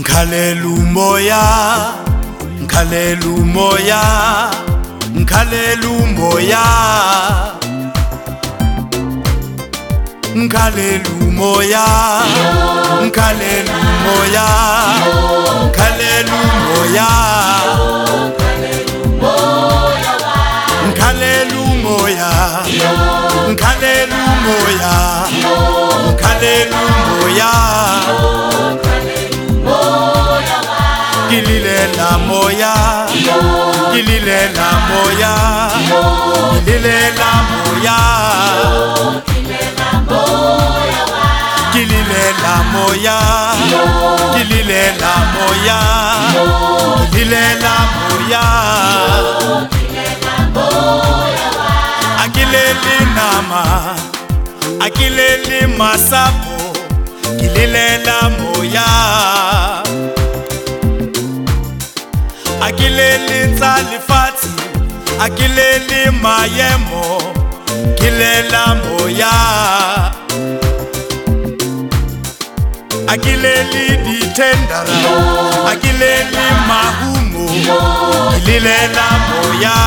Nkhalela umoya, nkhalela umoya, nkhalela umoya, nkhalela umoya, nkhalela umoya, nkhalela umoya, nkhalela umoya, nkhalela umoya, nkhalela umoya, Gililela moya, gililela moya, gililela moya, gililela moya, gililela moya, gililela moya, agileli nama, agileli masapo, gililela moya. Akileli nzalifati, akileli mayemo, kilela moya. Akileli ditendara, akileli mahumo, kilela moya.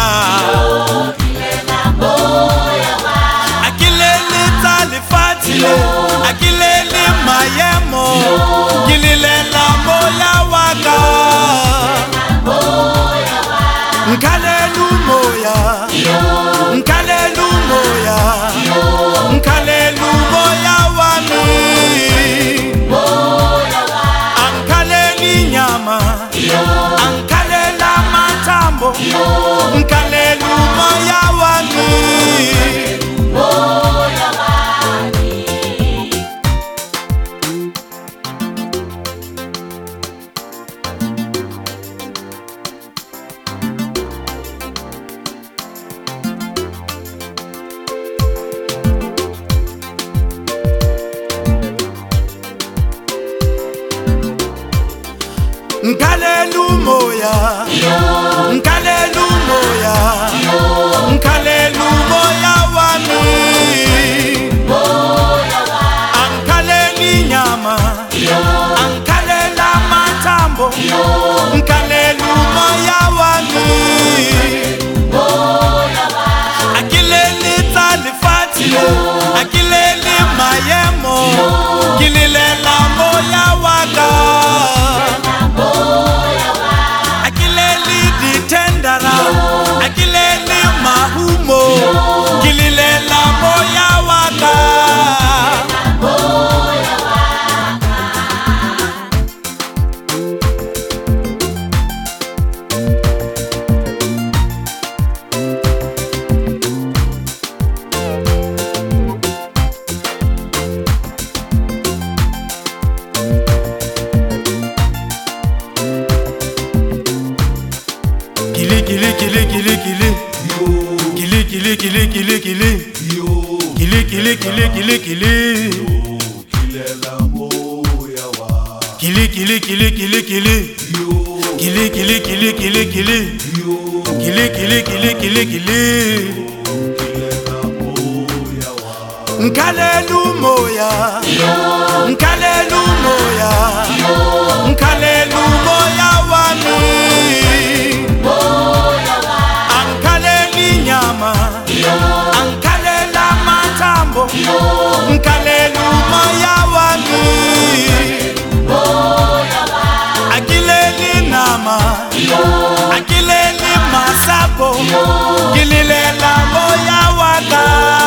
Akileli nzalifati, akileli mayemo, kilela moya waka. Nkhalela umoya, nkhalela umoya, nkhalela umoya wami. Angikhaleli inyama, angikhalela amathambo, nkhalela umoya wami. Nkhalela umoya, nkhalela umoya, nkhalela umoya wami. Angikhaleli inyama, angikhalela amathambo, nkhalela umoya wami. Akileli nzalifati, akileli mayemo, gililela moya waka. Akileli ditendara, akileli mahumo, gililela moya waka. Kili kili kili kili kili, kili kili kili kili kili, kili kili kili kili kili, Kilela moya wa, kili kili kili kili kili, kili kili kili kili kili, kili kili kili kili kili. kilela moya wa, Nkhalela umoya, nkhalela umoya, nkhalela umoya wami. Angikhaleli inyama, angikhalela amathambo, nkhalela umoya wami. Akileli nama, akileli masapo, gililela moya waka.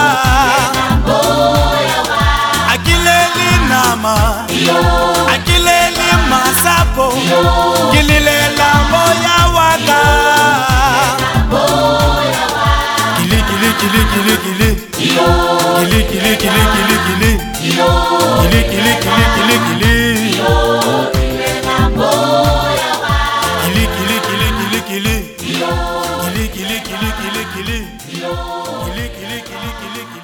Akileli nama, akileli masapo, gililela moya waka. Kili kili kili kili kili, kili kili kili kili kili, kili kili kili kili kili, kili kili kili kili kili, kili kili kili kili kili, kili kili kili kili kili.